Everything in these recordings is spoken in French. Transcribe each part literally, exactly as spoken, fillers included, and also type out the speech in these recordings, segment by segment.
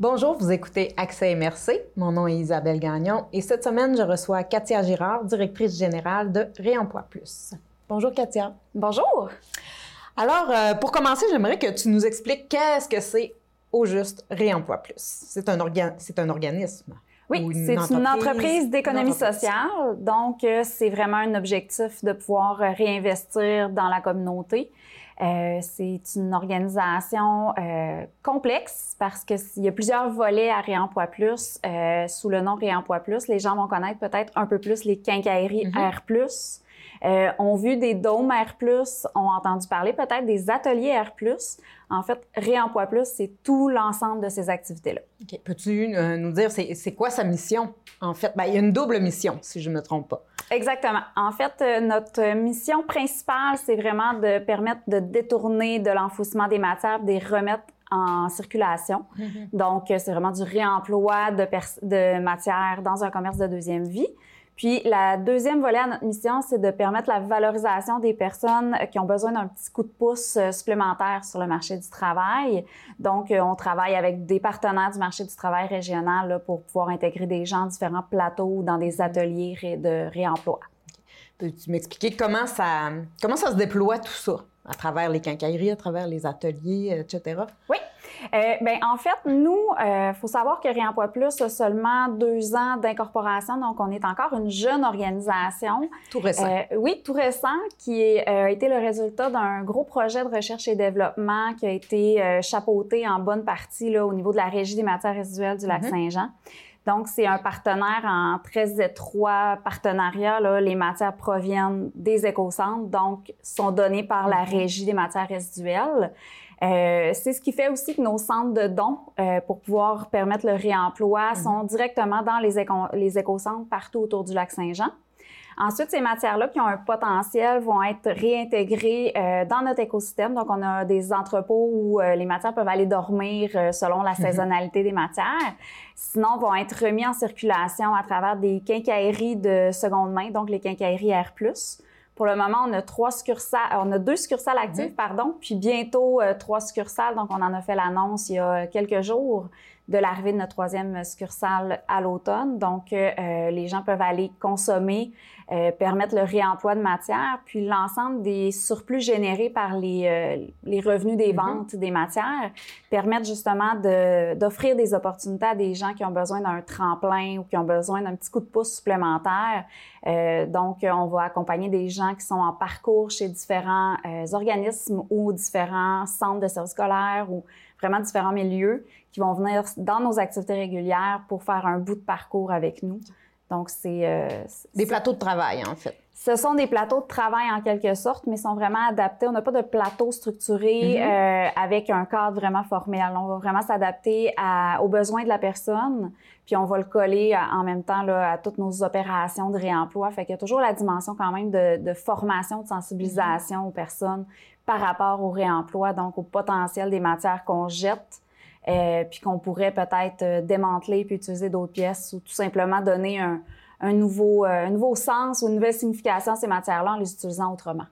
Bonjour, vous écoutez Accès M R C. Mon nom est Isabelle Gagnon et cette semaine, je reçois Katia Girard, directrice générale de Réemploi Plus. Bonjour Katia. Bonjour. Alors, euh, pour commencer, j'aimerais que tu nous expliques qu'est-ce que c'est au juste Réemploi Plus. C'est un, orga- c'est un organisme. Oui, c'est une entreprise d'économie sociale. Donc, euh, c'est vraiment un objectif de pouvoir euh, réinvestir dans la communauté. Euh, c'est une organisation euh, complexe parce qu'il y a plusieurs volets à Réemploi Plus. Euh, sous le nom Réemploi Plus, les gens vont connaître peut-être un peu plus les quincailleries mm-hmm. R plus. Euh, ont vu des dômes R plus, ont entendu parler peut-être des ateliers R plus. En fait, Réemploi Plus, c'est tout l'ensemble de ces activités-là. Okay. Peux-tu euh, nous dire, c'est, c'est quoi sa mission? En fait, ben, il y a une double mission, si je ne me trompe pas. Exactement. En fait, euh, notre mission principale, c'est vraiment de permettre de détourner de l'enfouissement des matières, de les remettre en circulation. Mm-hmm. Donc, c'est vraiment du réemploi de, pers- de matières dans un commerce de deuxième vie. Puis, la deuxième volet à notre mission, c'est de permettre la valorisation des personnes qui ont besoin d'un petit coup de pouce supplémentaire sur le marché du travail. Donc, on travaille avec des partenaires du marché du travail régional là, pour pouvoir intégrer des gens à différents plateaux dans des ateliers de réemploi. Peux-tu m'expliquer comment ça, comment ça se déploie tout ça, à travers les quincailleries, à travers les ateliers, et cetera? Oui. Euh, ben, en fait, nous, il euh, faut savoir que Réemploi Plus a seulement deux ans d'incorporation, donc on est encore une jeune organisation. Tout récent. Euh, oui, tout récent, qui est, euh, a été le résultat d'un gros projet de recherche et développement qui a été euh, chapeauté en bonne partie là, au niveau de la Régie des matières résiduelles du lac mm-hmm. Saint-Jean. Donc, c'est un partenaire en très étroit partenariat. Là. Les matières proviennent des écocentres, donc sont données par la Régie des matières résiduelles. Euh, c'est ce qui fait aussi que nos centres de dons, euh, pour pouvoir permettre le réemploi, mm-hmm. sont directement dans les, éco- les écocentres partout autour du lac Saint-Jean. Ensuite, ces matières-là qui ont un potentiel vont être réintégrées euh, dans notre écosystème. Donc, on a des entrepôts où euh, les matières peuvent aller dormir euh, selon la saisonnalité des matières. Sinon, vont être remis en circulation à travers des quincailleries de seconde main, donc les quincailleries R plus. Pour le moment, on a trois succursales, on a deux succursales actives, mm-hmm. pardon, puis bientôt euh, trois succursales. Donc, on en a fait l'annonce il y a quelques jours de l'arrivée de notre troisième succursale à l'automne. Donc, euh, les gens peuvent aller consommer, euh, permettre le réemploi de matières, puis l'ensemble des surplus générés par les, euh, les revenus des ventes mm-hmm. des matières permettent justement de, d'offrir des opportunités à des gens qui ont besoin d'un tremplin ou qui ont besoin d'un petit coup de pouce supplémentaire. Euh, donc, on va accompagner des gens qui sont en parcours chez différents euh, organismes ou différents centres de services scolaires ou vraiment différents milieux qui vont venir dans nos activités régulières pour faire un bout de parcours avec nous. Donc, c'est... Euh, des plateaux de travail, en fait. Ce sont des plateaux de travail en quelque sorte, mais sont vraiment adaptés. On n'a pas de plateau structuré mm-hmm. euh, avec un cadre vraiment formel. On va vraiment s'adapter à, aux besoins de la personne, puis on va le coller à, en même temps là, à toutes nos opérations de réemploi. Fait qu'il y a toujours la dimension quand même de, de formation, de sensibilisation mm-hmm. aux personnes par rapport au réemploi, donc au potentiel des matières qu'on jette, euh, puis qu'on pourrait peut-être euh, démanteler puis utiliser d'autres pièces ou tout simplement donner un, un, nouveau, euh, un nouveau sens ou une nouvelle signification à ces matières-là en les utilisant autrement.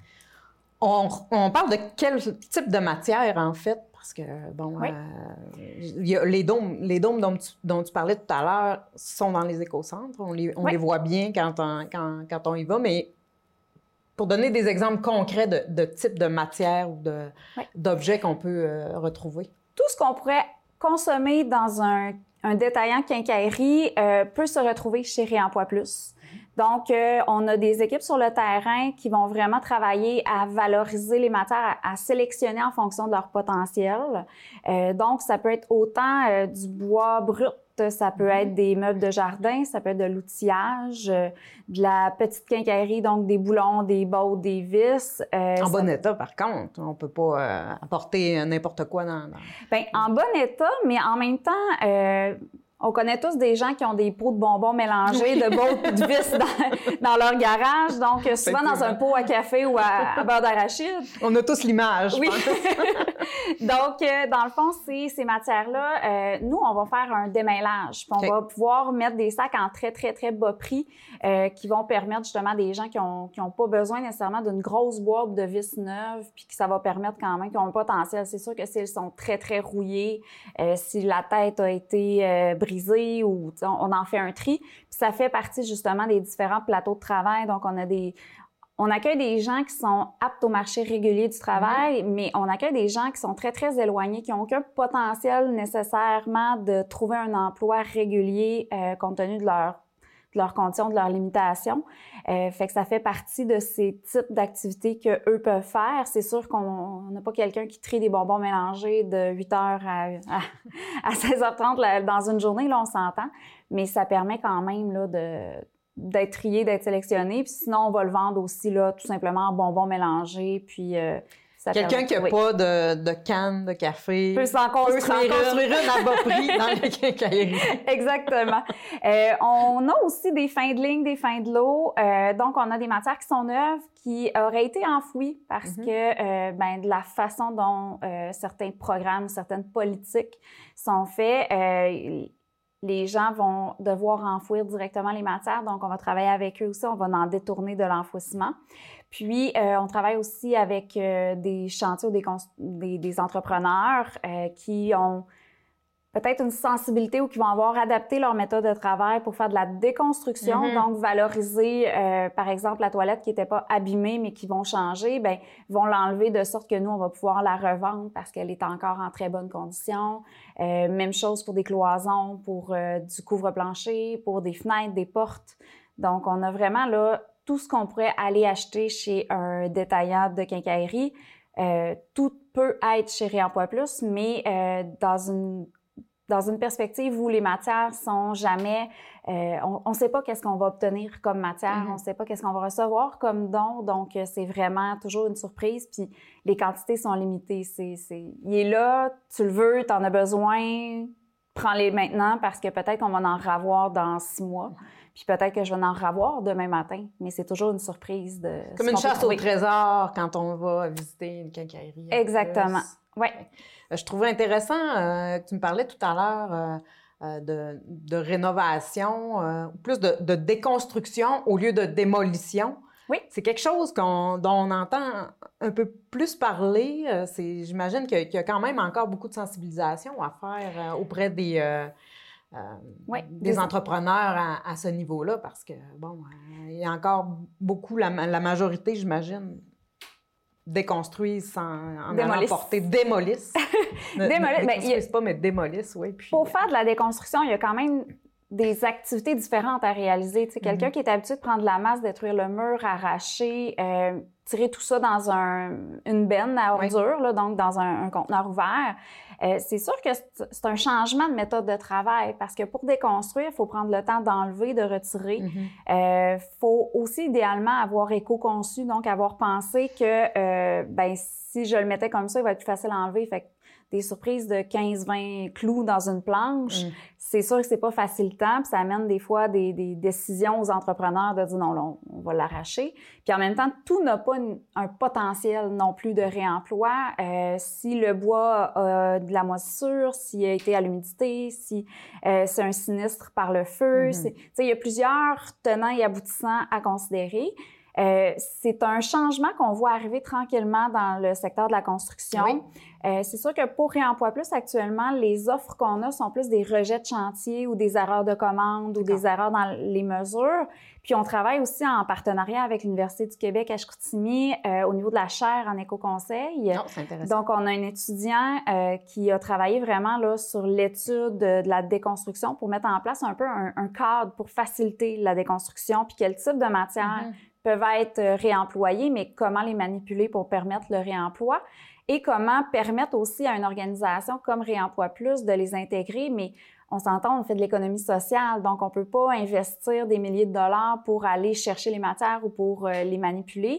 On, on parle de quel type de matière, en fait? Parce que, bon, oui. euh, y a les dômes, les dômes dont, tu, dont tu parlais tout à l'heure sont dans les écocentres. On les, on oui. les voit bien quand on, quand, quand on y va, mais pour donner des exemples concrets de, de type de matière ou de, oui. d'objets qu'on peut euh, retrouver. Tout ce qu'on pourrait consommer dans un, un détaillant quincaillerie euh, peut se retrouver chez Réemploi Plus. Donc, euh, on a des équipes sur le terrain qui vont vraiment travailler à valoriser les matières, à, à sélectionner en fonction de leur potentiel. Euh, donc, ça peut être autant euh, du bois brut, ça peut mm-hmm. être des meubles de jardin, ça peut être de l'outillage, euh, de la petite quincaillerie, donc des boulons, des bottes, des vis. Euh, en ça... bon état, par contre, on peut pas euh, apporter n'importe quoi dans... dans... Bien, en bon état, mais en même temps... Euh, On connaît tous des gens qui ont des pots de bonbons mélangés, de boules de vis dans, dans leur garage. Donc, souvent dans un pot à café ou à, à beurre d'arachide. On a tous l'image, oui. je pense. Donc, euh, dans le fond, c'est, ces matières-là, euh, nous, on va faire un démêlage. Puis on okay. va pouvoir mettre des sacs en très, très, très bas prix euh, qui vont permettre justement à des gens qui ont, qui ont pas besoin nécessairement d'une grosse boîte de vis neuve, puis que ça va permettre quand même, qui ont un potentiel. C'est sûr que s'ils sont très, très rouillés, euh, si la tête a été euh, brisée, ou on en fait un tri. Puis ça fait partie justement des différents plateaux de travail. Donc, on a des... On accueille des gens qui sont aptes au marché régulier du travail, mmh. mais on accueille des gens qui sont très, très éloignés, qui n'ont aucun potentiel nécessairement de trouver un emploi régulier euh, compte tenu de leur de leurs conditions, de leurs limitations. Euh, fait que ça fait partie de ces types d'activités qu'eux peuvent faire. C'est sûr qu'on n'a pas quelqu'un qui trie des bonbons mélangés de huit heures à, à, à seize heures trente là, dans une journée, là, on s'entend. Mais ça permet quand même là, de, d'être trié, d'être sélectionné. Puis sinon, on va le vendre aussi là, tout simplement en bonbons mélangés. Puis... Euh, quelqu'un qui n'a oui. pas de, de canne de café peut s'en construire, peut s'en construire une à bas prix dans les quincailleries. Exactement. Euh, on a aussi des fins de ligne, des fins de lot. Euh, donc, on a des matières qui sont neuves, qui auraient été enfouies parce mm-hmm. que euh, ben, de la façon dont euh, certains programmes, certaines politiques sont faits, euh, les gens vont devoir enfouir directement les matières. Donc, on va travailler avec eux aussi. On va en détourner de l'enfouissement. Puis, euh, on travaille aussi avec euh, des chantiers ou des, des, des entrepreneurs euh, qui ont peut-être une sensibilité ou qui vont avoir adapté leur méthode de travail pour faire de la déconstruction, mm-hmm. donc valoriser, euh, par exemple, la toilette qui n'était pas abîmée mais qui vont changer, bien, vont l'enlever de sorte que nous, on va pouvoir la revendre parce qu'elle est encore en très bonne condition. Euh, même chose pour des cloisons, pour euh, du couvre-plancher, pour des fenêtres, des portes. Donc, on a vraiment là tout ce qu'on pourrait aller acheter chez un détaillant de quincaillerie. Euh, tout peut être chez Réemploi Plus, mais euh, dans une dans une perspective où les matières sont jamais... Euh, on ne sait pas qu'est-ce qu'on va obtenir comme matière, mm-hmm. on ne sait pas qu'est-ce qu'on va recevoir comme don, donc c'est vraiment toujours une surprise, puis les quantités sont limitées. C'est, c'est, il est là, tu le veux, tu en as besoin, prends-les maintenant parce que peut-être qu'on va en revoir dans six mois. Puis peut-être que je vais en revoir demain matin, mais c'est toujours une surprise de... Comme une chasse au trésor quand on va visiter une quincaillerie. Exactement, oui. Je trouvais intéressant euh, que tu me parlais tout à l'heure euh, euh, de, de rénovation, euh, plus de, de déconstruction au lieu de démolition. Oui. C'est quelque chose qu'on, dont on entend un peu plus parler. Euh, c'est, j'imagine qu'il y, a, qu'il y a quand même encore beaucoup de sensibilisation à faire euh, auprès des... Euh, Euh, oui, des entrepreneurs à, à ce niveau-là, parce que, bon, euh, il y a encore beaucoup, la, la majorité, j'imagine, déconstruisent sans en allant porter, démolissent. ne, démolissent. Ne déconstruisent pas, mais démolissent, oui. Puis, pour faire de la déconstruction, il y a quand même des activités différentes à réaliser. Tu sais, quelqu'un mm-hmm. qui est habitué de prendre de la masse, détruire le mur, arracher, euh, tirer tout ça dans un, une benne à ordures, oui. là, donc dans un, un conteneur ouvert. Euh, c'est sûr que c'est, c'est un changement de méthode de travail parce que pour déconstruire, il faut prendre le temps d'enlever, de retirer. Il mm-hmm. euh, faut aussi idéalement avoir éco-conçu, donc avoir pensé que euh, ben, si je le mettais comme ça, il va être plus facile à enlever. Fait que des surprises de quinze vingt clous dans une planche, mm. c'est sûr que c'est pas facilitant, puis ça amène des fois des, des décisions aux entrepreneurs de dire non, là, on va l'arracher. Puis en même temps, tout n'a pas une, un potentiel non plus de réemploi. Euh, si le bois a de la moisissure, s'il a été à l'humidité, si euh, c'est un sinistre par le feu, mm-hmm. c'est, tu sais, il y a plusieurs tenants et aboutissants à considérer. Euh, c'est un changement qu'on voit arriver tranquillement dans le secteur de la construction. Oui. Euh, c'est sûr que pour Réemploi Plus, actuellement, les offres qu'on a sont plus des rejets de chantier ou des erreurs de commande ou des erreurs dans les mesures. Puis on travaille aussi en partenariat avec l'Université du Québec à Chicoutimi euh, au niveau de la chaire en éco-conseil. Non, c'est intéressant. Donc, on a un étudiant euh, qui a travaillé vraiment là sur l'étude de, de la déconstruction pour mettre en place un peu un, un cadre pour faciliter la déconstruction, puis quel type de matière mm-hmm. peuvent être réemployés, mais comment les manipuler pour permettre le réemploi et comment permettre aussi à une organisation comme Réemploi Plus de les intégrer, mais on s'entend, on fait de l'économie sociale, donc on peut pas investir des milliers de dollars pour aller chercher les matières ou pour euh, les manipuler. Puis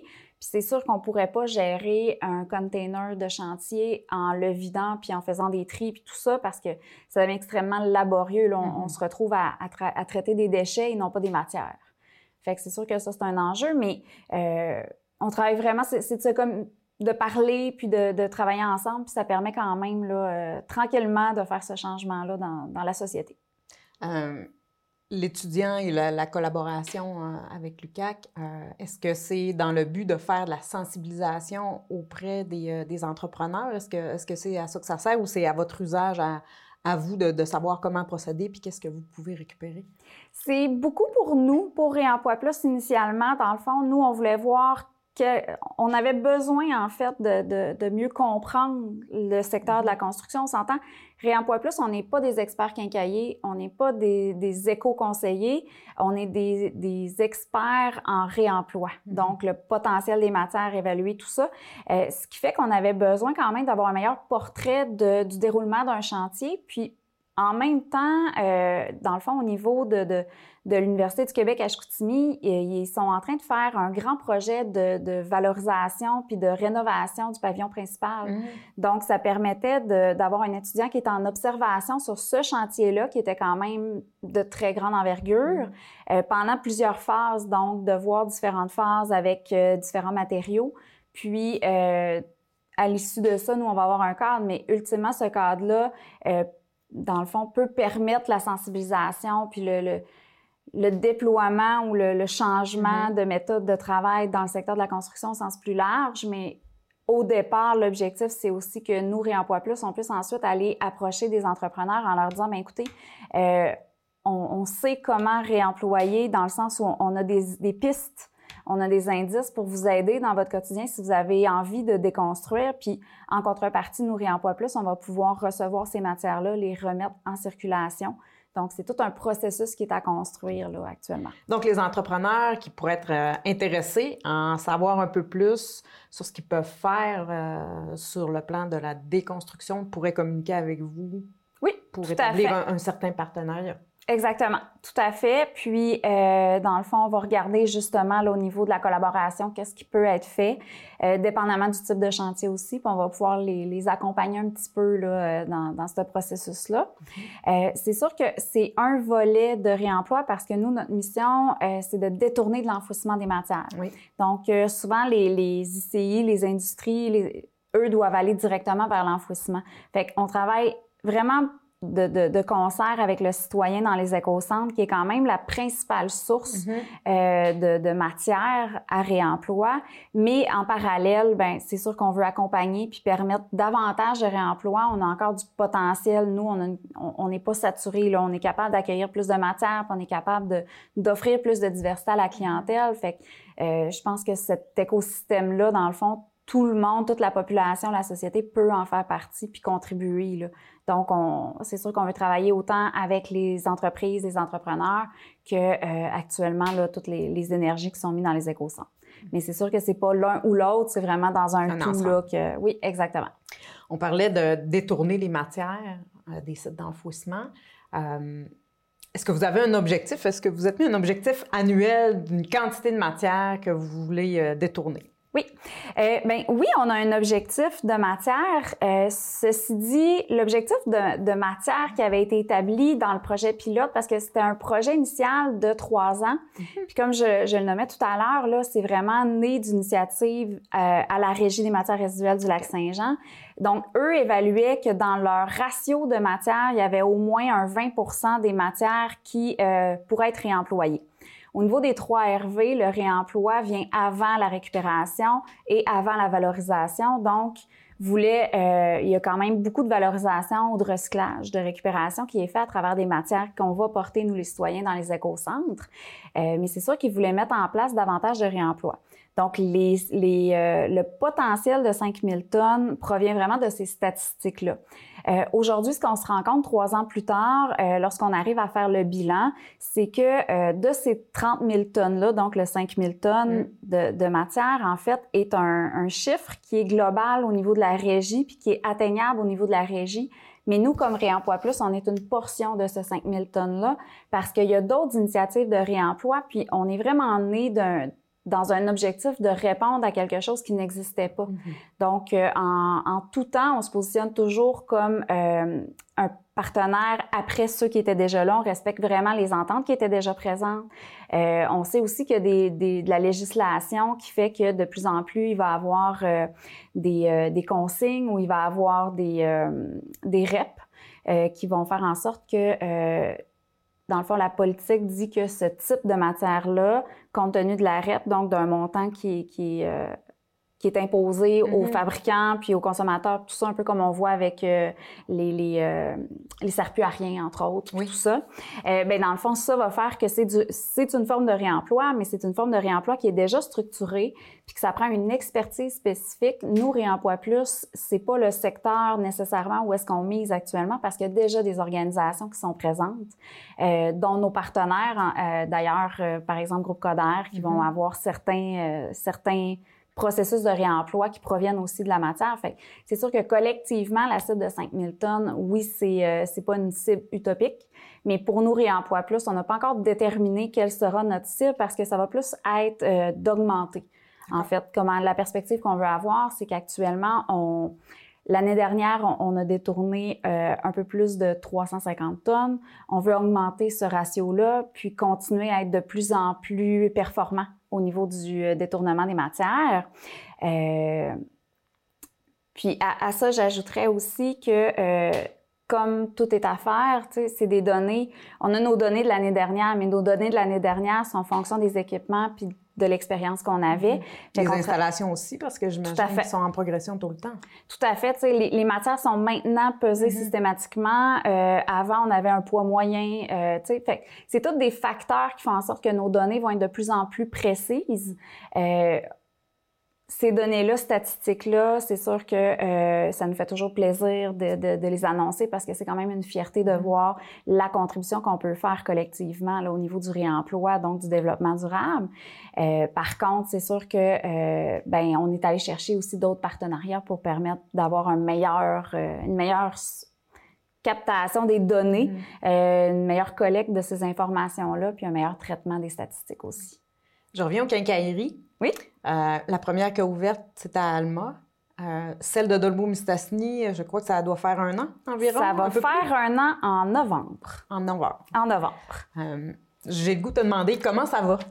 Puis c'est sûr qu'on pourrait pas gérer un container de chantier en le vidant puis en faisant des tris puis tout ça parce que ça devient extrêmement laborieux. Là, on, mm-hmm. on se retrouve à, à, tra- à traiter des déchets et non pas des matières. Fait que c'est sûr que ça, c'est un enjeu, mais euh, on travaille vraiment, c'est, c'est de, ça, comme, de parler puis de, de travailler ensemble, puis ça permet quand même là, euh, tranquillement de faire ce changement-là dans, dans la société. Euh, l'étudiant et la, la collaboration euh, avec l'U Q A C, euh, est-ce que c'est dans le but de faire de la sensibilisation auprès des, euh, des entrepreneurs? Est-ce que, est-ce que c'est à ça que ça sert ou c'est à votre usage à, à vous de, de savoir comment procéder puis qu'est-ce que vous pouvez récupérer? C'est beaucoup pour nous, pour Réemploi Plus initialement. Dans le fond, nous, on voulait voir qu'on avait besoin, en fait, de, de, de mieux comprendre le secteur de la construction. On s'entend, Réemploi Plus, on n'est pas des experts quincailliers, on n'est pas des, des éco-conseillers, on est des, des experts en réemploi. Mm-hmm. Donc, le potentiel des matières, évaluer tout ça. Euh, ce qui fait qu'on avait besoin quand même d'avoir un meilleur portrait de, du déroulement d'un chantier. Puis, en même temps, euh, dans le fond, au niveau de, de, de l'Université du Québec à Chicoutimi, ils sont en train de faire un grand projet de, de valorisation puis de rénovation du pavillon principal. Mmh. Donc, ça permettait de, d'avoir un étudiant qui était en observation sur ce chantier-là, qui était quand même de très grande envergure, mmh. euh, pendant plusieurs phases, donc de voir différentes phases avec euh, différents matériaux. Puis, euh, à l'issue de ça, nous, on va avoir un cadre, mais ultimement, ce cadre-là, euh, dans le fond, peut permettre la sensibilisation puis le, le, le déploiement ou le, le changement mm-hmm. de méthode de travail dans le secteur de la construction au sens plus large. Mais au départ, l'objectif, c'est aussi que nous, Réemploi Plus, on puisse ensuite aller approcher des entrepreneurs en leur disant, bien, écoutez, euh, on, on sait comment réemployer dans le sens où on a des, des pistes. On a des indices pour vous aider dans votre quotidien si vous avez envie de déconstruire. Puis, en contrepartie, nous, Réemploi Plus, on va pouvoir recevoir ces matières-là, les remettre en circulation. Donc, c'est tout un processus qui est à construire là, actuellement. Donc, les entrepreneurs qui pourraient être euh, intéressés à en savoir un peu plus sur ce qu'ils peuvent faire euh, sur le plan de la déconstruction pourraient communiquer avec vous oui, pour établir un, un certain partenariat. Exactement, tout à fait. Puis, euh, dans le fond, on va regarder justement là, au niveau de la collaboration, qu'est-ce qui peut être fait, euh, dépendamment du type de chantier aussi. Puis, on va pouvoir les, les accompagner un petit peu là, dans, dans ce processus-là. Mm-hmm. Euh, c'est sûr que c'est un volet de réemploi parce que nous, notre mission, euh, c'est de détourner de l'enfouissement des matières. Oui. Donc, euh, souvent, les, les I C I, les industries, les, eux doivent aller directement vers l'enfouissement. Fait qu'on travaille vraiment De, de, de concert avec le citoyen dans les écocentres, qui est quand même la principale source mm-hmm. euh, de, de matière à réemploi. Mais en parallèle, ben c'est sûr qu'on veut accompagner puis permettre davantage de réemploi. On a encore du potentiel. Nous, on n'est pas saturé. Là. On est capable d'accueillir plus de matière, puis on est capable de, d'offrir plus de diversité à la clientèle. Fait que euh, je pense que cet écosystème-là, dans le fond, tout le monde, toute la population, la société peut en faire partie puis contribuer, là. Donc, on, c'est sûr qu'on veut travailler autant avec les entreprises, les entrepreneurs que euh, actuellement là, toutes les, les énergies qui sont mises dans les écocentres. Mais c'est sûr que c'est pas l'un ou l'autre, c'est vraiment dans un, un tout ensemble. Là que oui, exactement. On parlait de détourner les matières euh, des sites d'enfouissement. Euh, Est-ce que vous avez un objectif? Est-ce que vous êtes mis un objectif annuel d'une quantité de matière que vous voulez euh, détourner? Oui. Euh, ben oui, on a un objectif de matière. Euh, ceci dit, l'objectif de, de matière qui avait été établi dans le projet pilote, parce que c'était un projet initial de trois ans. Mm-hmm. Puis comme je, je le nommais tout à l'heure, là, c'est vraiment né d'initiative euh, à la Régie des matières résiduelles du Lac-Saint-Jean. Donc, eux évaluaient que dans leur ratio de matière, il y avait au moins un vingt pour cent des matières qui euh, pourraient être réemployées. Au niveau des trois R V, le réemploi vient avant la récupération et avant la valorisation. Donc, voulait, euh, il y a quand même beaucoup de valorisation ou de recyclage, de récupération qui est fait à travers des matières qu'on va porter, nous les citoyens, dans les écocentres. Euh, mais c'est sûr qu'ils voulaient mettre en place davantage de réemploi. Donc, les, les, euh, le potentiel de cinq mille tonnes provient vraiment de ces statistiques-là. Euh, aujourd'hui, ce qu'on se rend compte trois ans plus tard, euh, lorsqu'on arrive à faire le bilan, c'est que euh, de ces trente mille tonnes-là, donc le cinq mille tonnes mmh. de, de matière, en fait, est un, un chiffre qui est global au niveau de la régie puis qui est atteignable au niveau de la régie. Mais nous, comme Réemploi Plus, on est une portion de ce cinq mille tonnes-là parce qu'il y a d'autres initiatives de réemploi puis on est vraiment né d'un dans un objectif de répondre à quelque chose qui n'existait pas. Mm-hmm. Donc, euh, en, en tout temps, on se positionne toujours comme euh, un partenaire après ceux qui étaient déjà là. On respecte vraiment les ententes qui étaient déjà présentes. Euh, on sait aussi qu'il y a des, des, de la législation qui fait que de plus en plus, il va y avoir euh, des, euh, des consignes ou il va y avoir des, euh, des R E P euh, qui vont faire en sorte que... Euh, Dans le fond, la politique dit que ce type de matière-là, compte tenu de la R E P, donc d'un montant qui, qui, euh, qui est imposé mm-hmm. aux fabricants puis aux consommateurs, tout ça un peu comme on voit avec euh, les, les, euh, les serpillariens, entre autres, oui. tout ça, euh, bien, dans le fond, ça va faire que c'est, du, c'est une forme de réemploi, mais c'est une forme de réemploi qui est déjà structurée puis que ça prend une expertise spécifique. Nous, Réemploi Plus, c'est pas le secteur nécessairement où est-ce qu'on mise actuellement parce qu'il y a déjà des organisations qui sont présentes, euh, dont nos partenaires, euh, d'ailleurs, euh, par exemple, Groupe Coder, qui mm-hmm. vont avoir certains, euh, certains processus de réemploi qui proviennent aussi de la matière. Fait c'est sûr que collectivement, la cible de cinq mille tonnes, oui, c'est euh, c'est pas une cible utopique, mais pour nous, Réemploi Plus, on n'a pas encore déterminé quelle sera notre cible parce que ça va plus être euh, d'augmenter. En fait, comment la perspective qu'on veut avoir, c'est qu'actuellement, on l'année dernière, on, on a détourné euh, un peu plus de trois cent cinquante tonnes. On veut augmenter ce ratio-là, puis continuer à être de plus en plus performant au niveau du détournement des matières. Euh, puis à, à ça, j'ajouterais aussi que, euh, comme tout est à faire, tu sais, c'est des données, on a nos données de l'année dernière, mais nos données de l'année dernière sont en fonction des équipements puis de l'expérience qu'on avait. Mm-hmm. Les installations aussi, parce que j'imagine qu'ils sont en progression tout le temps. Tout à fait. Tu sais, les, les matières sont maintenant pesées mm-hmm. systématiquement. Euh, avant, on avait un poids moyen. Euh, tu sais, fait, c'est tous des facteurs qui font en sorte que nos données vont être de plus en plus précises. Euh, Ces données-là, statistiques-là, c'est sûr que euh, ça nous fait toujours plaisir de, de, de les annoncer parce que c'est quand même une fierté de voir la contribution qu'on peut faire collectivement là, au niveau du réemploi, donc du développement durable. Euh, par contre, c'est sûr que euh, ben on est allé chercher aussi d'autres partenariats pour permettre d'avoir un meilleur, euh, une meilleure captation des données, mmh. euh, une meilleure collecte de ces informations-là, puis un meilleur traitement des statistiques aussi. Je reviens aux quincailleries. Oui. Euh, la première qui a ouverte, c'était à Alma. Euh, celle de Dolbeau-Mistassini, je crois que ça doit faire un an environ. Ça va faire plus. un an en novembre. En novembre. En novembre. Euh, j'ai le goût de te demander comment ça va.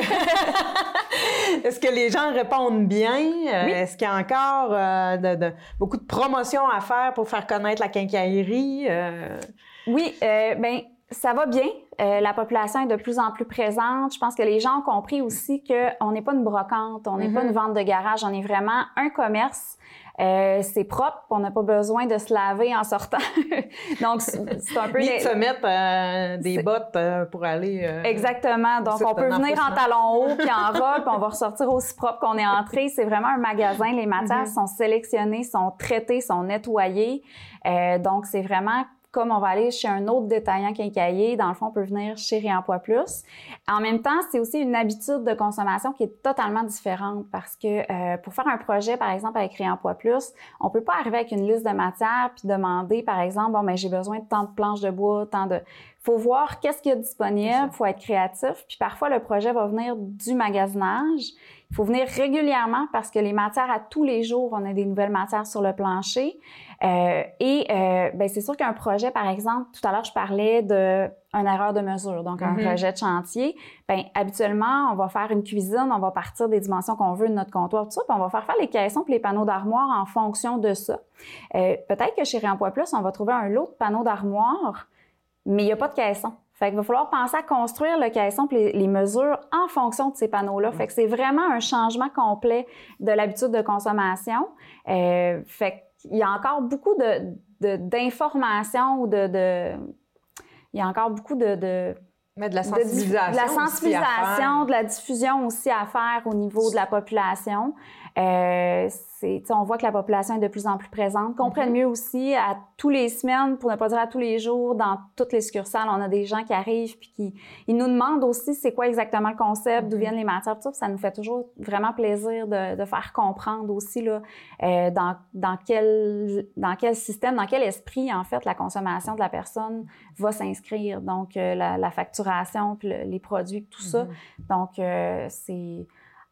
Est-ce que les gens répondent bien? Oui. Est-ce qu'il y a encore euh, de, de, beaucoup de promotions à faire pour faire connaître la quincaillerie? Euh... Oui, euh, bien... Ça va bien. Euh, la population est de plus en plus présente. Je pense que les gens ont compris aussi qu'on n'est pas une brocante, on n'est mm-hmm. pas une vente de garage, on est vraiment un commerce. Euh, c'est propre, on n'a pas besoin de se laver en sortant. Donc, c'est un peu... Ni de se mettre euh, des c'est... bottes euh, pour aller... Euh, Exactement. Donc, on peut venir en talons hauts puis en robe, puis on va ressortir aussi propre qu'on est entré. C'est vraiment un magasin. Les matières mm-hmm. sont sélectionnées, sont traitées, sont nettoyées. Euh, donc, c'est vraiment... Comme on va aller chez un autre détaillant quincailler, dans le fond, on peut venir chez Réemploi Plus. En même temps, c'est aussi une habitude de consommation qui est totalement différente parce que euh, pour faire un projet, par exemple, avec Réemploi Plus, on peut pas arriver avec une liste de matières puis demander, par exemple, bon, ben j'ai besoin de tant de planches de bois, tant de... Faut voir qu'est-ce qu'il y a disponible, faut être créatif. Puis parfois, le projet va venir du magasinage. Il faut venir régulièrement parce que les matières, à tous les jours, on a des nouvelles matières sur le plancher. Euh, et euh, ben c'est sûr qu'un projet, par exemple, tout à l'heure, je parlais de une erreur de mesure, donc un mm-hmm. rejet de chantier. Ben habituellement, on va faire une cuisine, on va partir des dimensions qu'on veut de notre comptoir, tout ça, puis on va faire faire les caissons puis les panneaux d'armoire en fonction de ça. Euh, peut-être que chez Réemploi Plus, on va trouver un lot de panneaux d'armoire, mais il n'y a pas de caisson. Fait qu'il va falloir penser à construire le caisson puis les, les mesures en fonction de ces panneaux-là. Fait que c'est vraiment un changement complet de l'habitude de consommation. Euh, fait qu'il y a encore beaucoup de, de, d'informations ou de, de... Il y a encore beaucoup de... de Mais de la sensibilisation. De, de la sensibilisation, de la diffusion aussi à faire au niveau de la population. Euh, c'est, on voit que la population est de plus en plus présente, comprennent mm-hmm. mieux aussi à tous les semaines, pour ne pas dire à tous les jours, dans toutes les succursales, on a des gens qui arrivent puis qui ils nous demandent aussi c'est quoi exactement le concept, mm-hmm. d'où viennent les matières, tout ça, ça nous fait toujours vraiment plaisir de, de faire comprendre aussi là, euh, dans, dans, quel, dans quel système, dans quel esprit en fait la consommation de la personne va s'inscrire, donc euh, la, la facturation puis le, les produits, tout mm-hmm. ça. Donc, euh, c'est...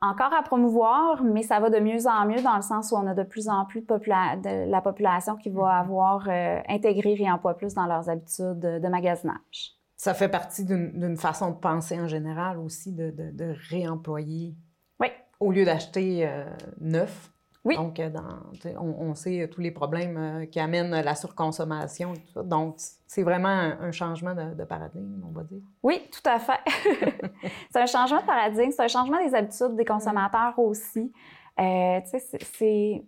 encore à promouvoir, mais ça va de mieux en mieux dans le sens où on a de plus en plus de, popula- de la population qui va avoir euh, intégré Réemploi Plus dans leurs habitudes de, de magasinage. Ça fait partie d'une, d'une façon de penser en général aussi, de, de, de réemployer oui. au lieu d'acheter euh, neuf. Oui. Donc, dans, on, on sait tous les problèmes euh, qui amènent la surconsommation et tout ça. Donc, c'est vraiment un, un changement de, de paradigme, on va dire. Oui, tout à fait. C'est un changement de paradigme, c'est un changement des habitudes des consommateurs aussi. Euh, tu sais, c'est, c'est...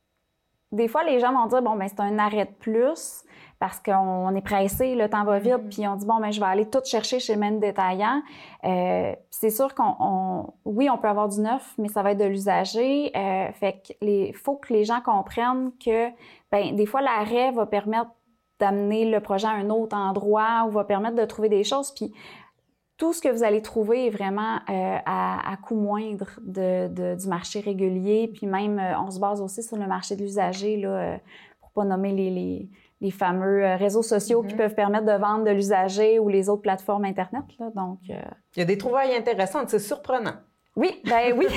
Des fois, les gens vont dire, bon, ben c'est un arrêt de plus parce qu'on est pressé, le temps va vite, mm-hmm. puis on dit, bon, ben je vais aller tout chercher chez le même détaillant. Euh, c'est sûr qu'on, on, oui, on peut avoir du neuf, mais ça va être de l'usager. Euh, fait qu'il faut que les gens comprennent que, ben des fois, l'arrêt va permettre d'amener le projet à un autre endroit ou va permettre de trouver des choses. Puis tout ce que vous allez trouver est vraiment euh, à, à coût moindre de, de, du marché régulier. Puis même, euh, on se base aussi sur le marché de l'usager, là, euh, pour pas nommer les, les, les fameux réseaux sociaux mm-hmm. qui peuvent permettre de vendre de l'usager ou les autres plateformes Internet. Là, donc, euh... il y a des trouvailles intéressantes, c'est surprenant. Oui, ben oui.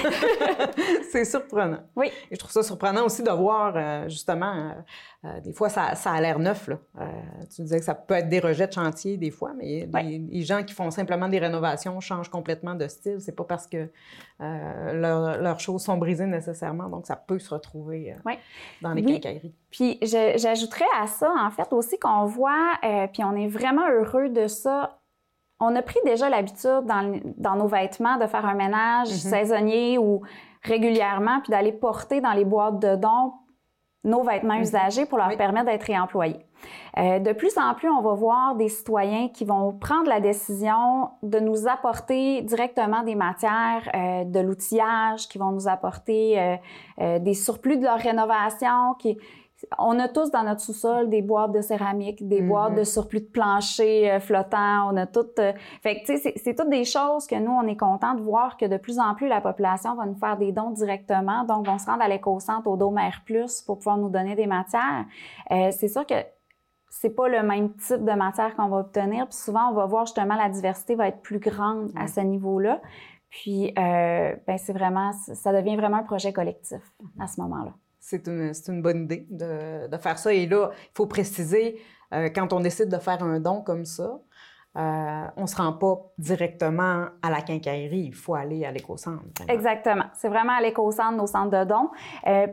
C'est surprenant. Oui. Et je trouve ça surprenant aussi de voir, euh, justement, euh, euh, des fois, ça, ça a l'air neuf, là. Euh, tu disais que ça peut être des rejets de chantier, des fois, mais oui. les, les gens qui font simplement des rénovations changent complètement de style. C'est pas parce que euh, leur, leurs choses sont brisées nécessairement, donc ça peut se retrouver euh, oui. dans les oui. quincailleries. Puis je, j'ajouterais à ça, en fait, aussi qu'on voit, euh, puis on est vraiment heureux de ça. On a pris déjà l'habitude dans, dans nos vêtements de faire un ménage mm-hmm. saisonnier ou régulièrement, puis d'aller porter dans les boîtes de dons nos vêtements mm-hmm. usagés pour leur oui. permettre d'être réemployés. Euh, de plus en plus, on va voir des citoyens qui vont prendre la décision de nous apporter directement des matières, euh, de l'outillage, qui vont nous apporter euh, euh, des surplus de leur rénovation, qui... On a tous dans notre sous-sol des boîtes de céramique, des mm-hmm. boîtes de surplus de plancher euh, flottants. On a toutes... Euh... Fait que, tu sais, c'est, c'est toutes des choses que nous, on est contents de voir que de plus en plus, la population va nous faire des dons directement. Donc, vont se rendre à l'éco-centre, au Dôme R plus, pour pouvoir nous donner des matières. Euh, c'est sûr que c'est pas le même type de matière qu'on va obtenir. Puis souvent, on va voir justement la diversité va être plus grande mm-hmm. à ce niveau-là. Puis, euh, ben c'est vraiment... Ça devient vraiment un projet collectif à ce moment-là. C'est une, c'est une bonne idée de, de faire ça. Et là, il faut préciser, euh, quand on décide de faire un don comme ça, euh, on ne se rend pas directement à la quincaillerie. Il faut aller à l'éco-centre. Vraiment. Exactement. C'est vraiment à l'éco-centre, nos centres de dons. Euh,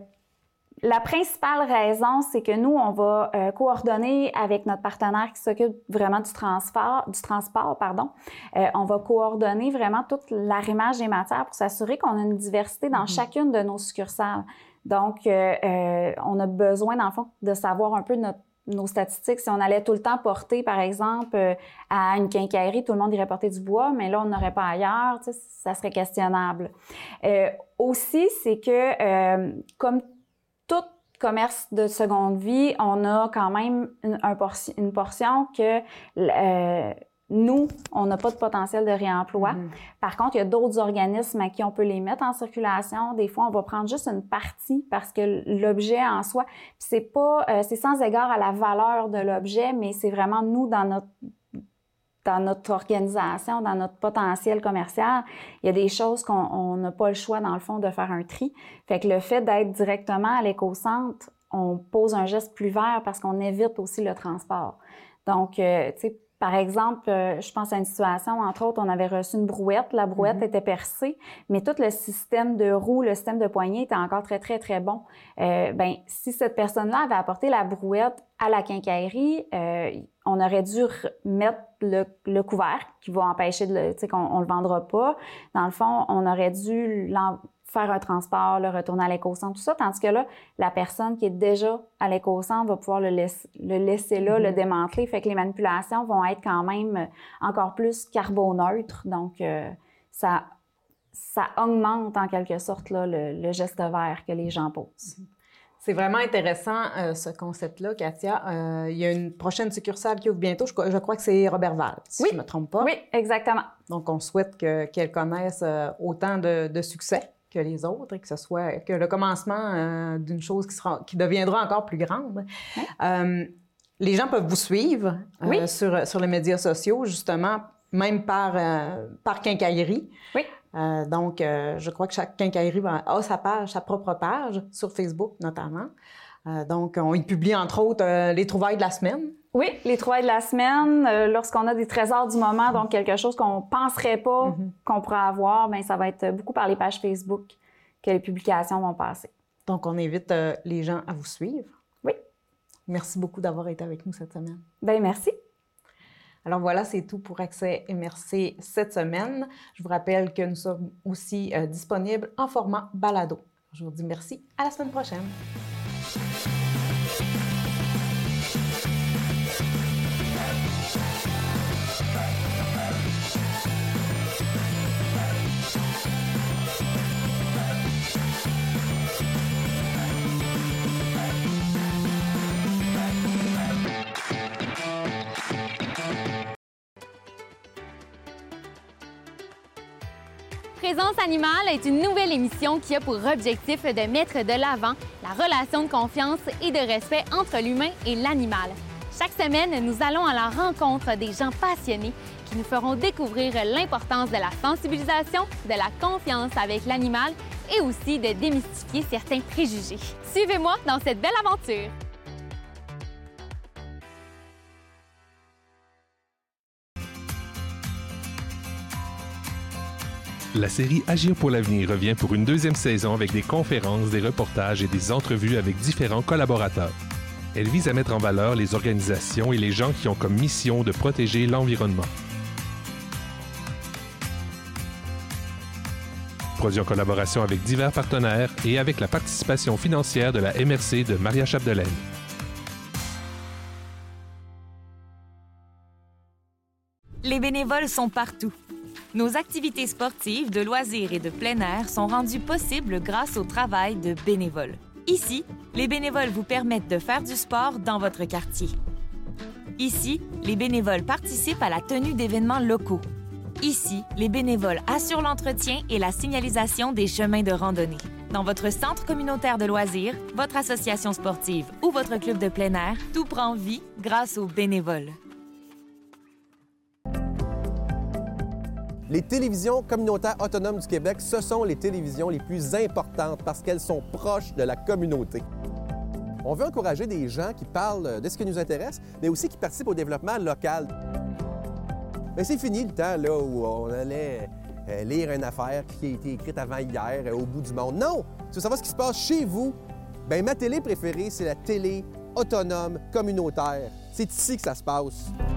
la principale raison, c'est que nous, on va euh, coordonner avec notre partenaire qui s'occupe vraiment du transport, du transport, pardon. Euh, on va coordonner vraiment tout l'arrimage des matières pour s'assurer qu'on a une diversité dans mm-hmm. chacune de nos succursales. Donc, euh, euh, on a besoin, dans le fond, de savoir un peu notre, nos statistiques. Si on allait tout le temps porter, par exemple, euh, à une quincaillerie, tout le monde irait porter du bois, mais là, on n'aurait pas ailleurs, tu sais, ça serait questionnable. Euh, aussi, c'est que, euh, comme tout commerce de seconde vie, on a quand même une, un portion, une portion que... Euh, Nous, on n'a pas de potentiel de réemploi. Mm-hmm. Par contre, il y a d'autres organismes à qui on peut les mettre en circulation. Des fois, on va prendre juste une partie parce que l'objet en soi, c'est pas, euh, c'est sans égard à la valeur de l'objet, mais c'est vraiment nous dans notre dans notre organisation, dans notre potentiel commercial, il y a des choses qu'on n'a pas le choix, dans le fond, de faire un tri. Fait que le fait d'être directement à l'éco-centre, on pose un geste plus vert parce qu'on évite aussi le transport. Donc, euh, tu sais, par exemple, euh, je pense à une situation, entre autres, on avait reçu une brouette. La brouette mm-hmm. était percée, mais tout le système de roue, le système de poignée était encore très, très, très bon. Euh, ben, si cette personne-là avait apporté la brouette à la quincaillerie, euh, on aurait dû mettre le, le couvert qui va empêcher de le, tu sais, qu'on on le vendra pas. Dans le fond, on aurait dû l'en... faire un transport, le retourner à l'éco-centre, tout ça. Tandis que là, la personne qui est déjà à l'éco-centre va pouvoir le laisser, le laisser là, mm-hmm. le démanteler. Fait que les manipulations vont être quand même encore plus carboneutres. Donc, euh, ça, ça augmente en quelque sorte là, le, le geste vert que les gens posent. C'est vraiment intéressant, euh, ce concept-là, Katia. Euh, il y a une prochaine succursale qui ouvre bientôt. Je, je crois que c'est Roberval, si oui. je ne me trompe pas. Oui, exactement. Donc, on souhaite que, qu'elle connaisse euh, autant de, de succès que les autres et que ce soit que le commencement euh, d'une chose qui, sera, qui deviendra encore plus grande. Oui. Euh, les gens peuvent vous suivre euh, oui. sur, sur les médias sociaux, justement, même par, euh, par quincaillerie. Oui. Euh, donc, euh, je crois que chaque quincaillerie a sa page, sa propre page, sur Facebook notamment. Euh, donc, on y publie entre autres euh, les trouvailles de la semaine. Oui, les trouvailles de la semaine, euh, lorsqu'on a des trésors du moment, donc quelque chose qu'on ne penserait pas mm-hmm. qu'on pourrait avoir, bien, ça va être beaucoup par les pages Facebook que les publications vont passer. Donc, on invite euh, les gens à vous suivre. Oui. Merci beaucoup d'avoir été avec nous cette semaine. Bien, merci. Alors voilà, c'est tout pour Accès M R C cette semaine. Je vous rappelle que nous sommes aussi euh, disponibles en format balado. Je vous dis merci, à la semaine prochaine. Présence animale est une nouvelle émission qui a pour objectif de mettre de l'avant la relation de confiance et de respect entre l'humain et l'animal. Chaque semaine, nous allons à la rencontre des gens passionnés qui nous feront découvrir l'importance de la sensibilisation, de la confiance avec l'animal et aussi de démystifier certains préjugés. Suivez-moi dans cette belle aventure! La série Agir pour l'avenir revient pour une deuxième saison avec des conférences, des reportages et des entrevues avec différents collaborateurs. Elle vise à mettre en valeur les organisations et les gens qui ont comme mission de protéger l'environnement. Produit en collaboration avec divers partenaires et avec la participation financière de la M R C de Maria Chapdelaine. Les bénévoles sont partout. Nos activités sportives, de loisirs et de plein air sont rendues possibles grâce au travail de bénévoles. Ici, les bénévoles vous permettent de faire du sport dans votre quartier. Ici, les bénévoles participent à la tenue d'événements locaux. Ici, les bénévoles assurent l'entretien et la signalisation des chemins de randonnée. Dans votre centre communautaire de loisirs, votre association sportive ou votre club de plein air, tout prend vie grâce aux bénévoles. Les télévisions communautaires autonomes du Québec, ce sont les télévisions les plus importantes parce qu'elles sont proches de la communauté. On veut encourager des gens qui parlent de ce qui nous intéresse, mais aussi qui participent au développement local. Mais c'est fini le temps là, où on allait euh, lire une affaire qui a été écrite avant hier euh, au bout du monde. Non! Tu veux savoir ce qui se passe chez vous? Bien, ma télé préférée, c'est la télé autonome communautaire. C'est ici que ça se passe.